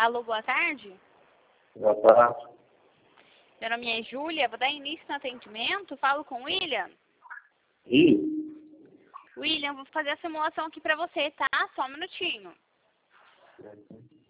Alô, boa tarde. Boa tarde. Meu nome é Júlia, vou dar início no atendimento. Falo com o William. E? William, vou fazer a simulação aqui pra você, tá? Só um minutinho.